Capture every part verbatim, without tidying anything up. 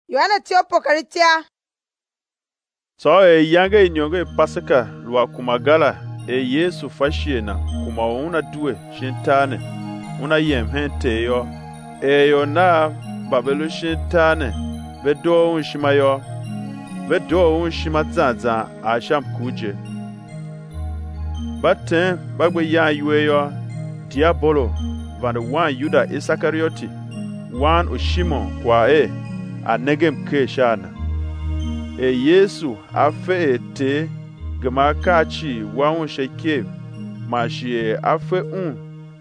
Yohana tio pokaritia. So e yange inyonge pasaka lwa kumagala e Yesu fashiena kuma una due shintane una yem hente yo e yo na babelu shintane vedo un shimayo vedo un shimatzaza asham kuje batten bagwe ya yueyo diabolo van wan Yuda Isakarioti wan o Shimon kwa e anegem ke shana e Yesu afe ete gama kachi wan sheke mashi afe un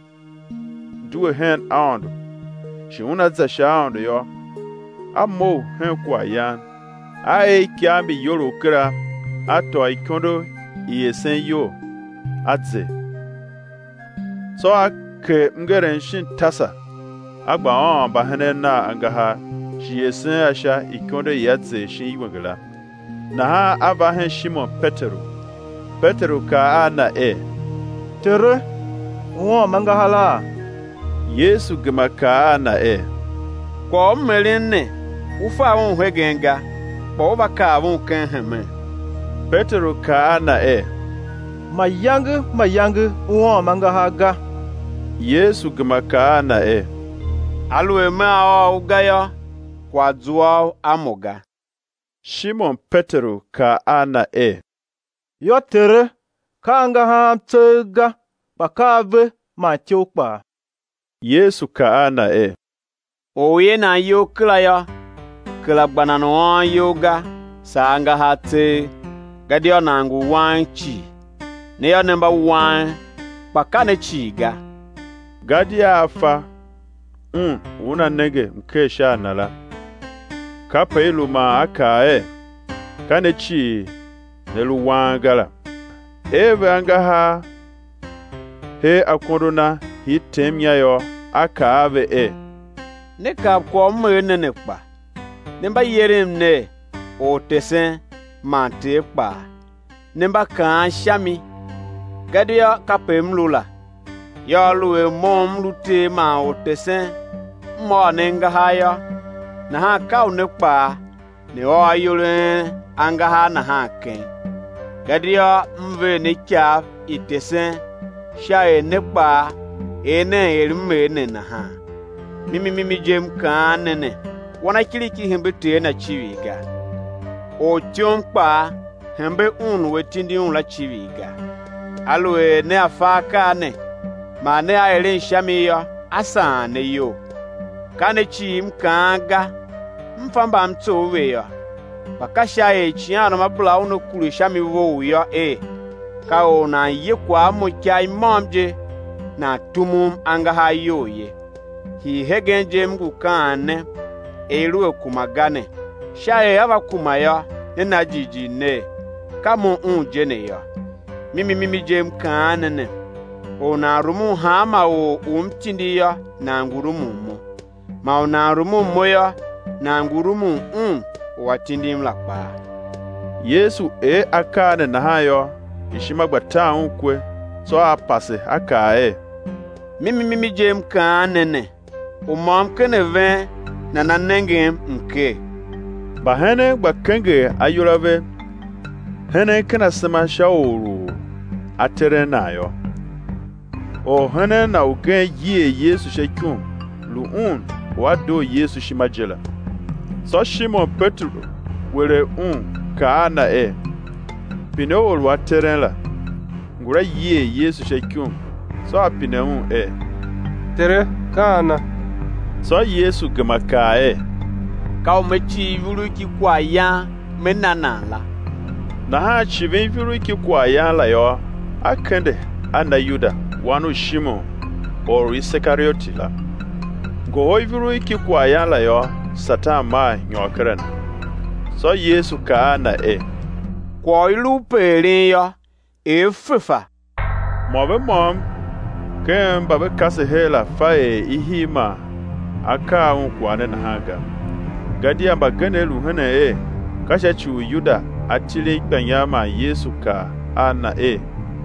duwe hen aondo shi una za shaondo yo amo hen kwa yan ai kiambi yoro kra ato ikondo iyesen yo atze so ake mgeren shin tasa agba on bahane na angaha shi yesen asha ikondo yatze shin iwangala na ha avahen Shimon Petero Petero ka ana e tere wo mangahala Yesu gema ka ana e ko melinne ufa won hwegenga bo ba ka won kan heme Petero ka ana e mayang mayang wo mangahaga Yesu gema ka ana e alwe ma o gayo kwa zuwa amoga Shimon Petero ka ana e yo tere kanga ha tsega bakave ma chokpa Yesu ka ana e oye na yo kla ya kla gbanano yoga sanga hate gadio nangu wanchi ne yo number one pakane chiga gadia afa un una nege mkesha nala kapa ilu ma aka e kane chi nelu wangala eve angaha he akondona hitemya yo aka ave e ne ka ko mene ne pa ne ba yerim ne o tesen ma te pa ne ba kan shami gadia kapem lula ya luwe mom lute ma o tesen mo ne ngaha yo na ha ka ne pa ne o ayure angaha na ha ken gadia mve ne kya itesen shae ne pa ene erime ne na ha mimi mimi jem kan ne wana kiliki hembe te na chiwiga o chompa hembe un wetindi un la chiwiga alwe ne afaka ne ma ne aere shami yo asa ne yo kane chim kanga mfamba mto we yo bakasha e chiano mabula uno kulu shami wo yo e ka ona ye kwa mo chai momje na tumum anga hayoye hi hegenje mgu kane eru kumagane shaye ava kumaya ne na jiji ne kamo unje ne yo mimi mimi jem kane ne ona rumu hama o umtindi yo na ngurumu mo ma ona rumu moya na ngurumu un watindi mlakpa Yesu e akane na hayo ishima gbata unkwe so apase aka e mimi mimi jem kanene umam keneve na nanengem nke bahene gbakenge ayurave hene kana sema shauru atere nayo o hene na ugen yie Yesu shekun luun wado Yesu shimajela so Shimon Petro were un ka ana e pino wa terela ngura yie Yesu shekun so apine un e tere kana so Yesu gema ka e ka o mechi vuru ki kwa ya menana la na ha chivin vuru ki kwa ya la yo akende ana Yuda wanu Shimon or Isakarioti la go hoi vuru ki kwa ya la yo Satan ma nyokren so Yesu ka ana e kwa ilu pere yo e fefa mobe mom ken babe kase hela fa e ihima aka un kwane na haga gadia bagane lu hana e kasha chu Yuda atile gbanyama Yesu ka ana e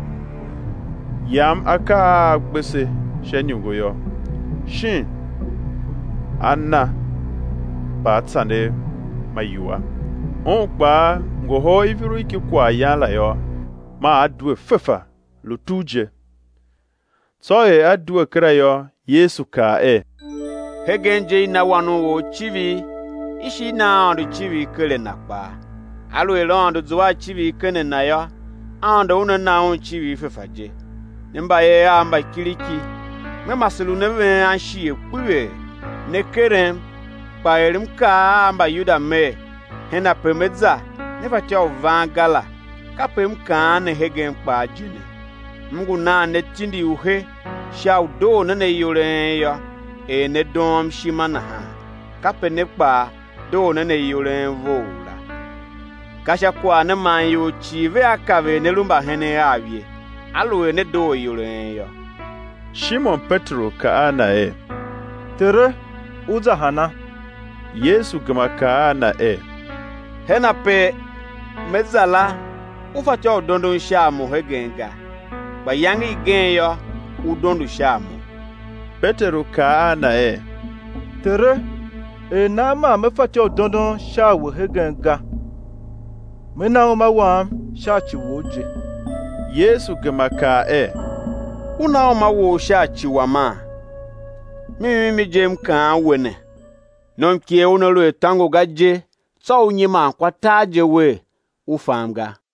yam aka gbese shenyugo yo shin anna ba tsane ma yua. On kpa ngo ho iviru iki kwa yan la yo. Ma adue fefa lo tuje. So e adue kra yo Yesu ka e. Hegenje na wanu wo chivi. Ishi na andu chivi kele na kpa. Alu elondu zwa chivi kene na yo. Ando una na on chivi fefa je. Nimba ye amba kiliki. Me masulu neve anshi ekwe. Ne kerem. Pa elim ka amba yuda me. Hena pemedza. Neva tia uvangala. Kapem ka ne hegen pa jine. Mungu na ne tindi uhe. Sha udo na ne yore ya. E ne dom shimana ha. Kape ne pa do na ne yore vola. Kasha kwa ne man yo chive akave ne lumba hene avye. Alu ne do yore ya. Shimon Petro ka ana e. Tere uza hana. Yesu gama ka ana e. Hena pe mezala ufacha udondo shamu hegenga. Bayangi genyo udondo shamu. Petro ka ana e. Tere e nama me facha udondo shawu hegenga. Mena uma wam shachi woje. Yesu gama ka e. Una oma wo shachi wama. Mimi mi jem ka wene. Non kie unalo tango gaje. So unyima kwa taje we ufamga.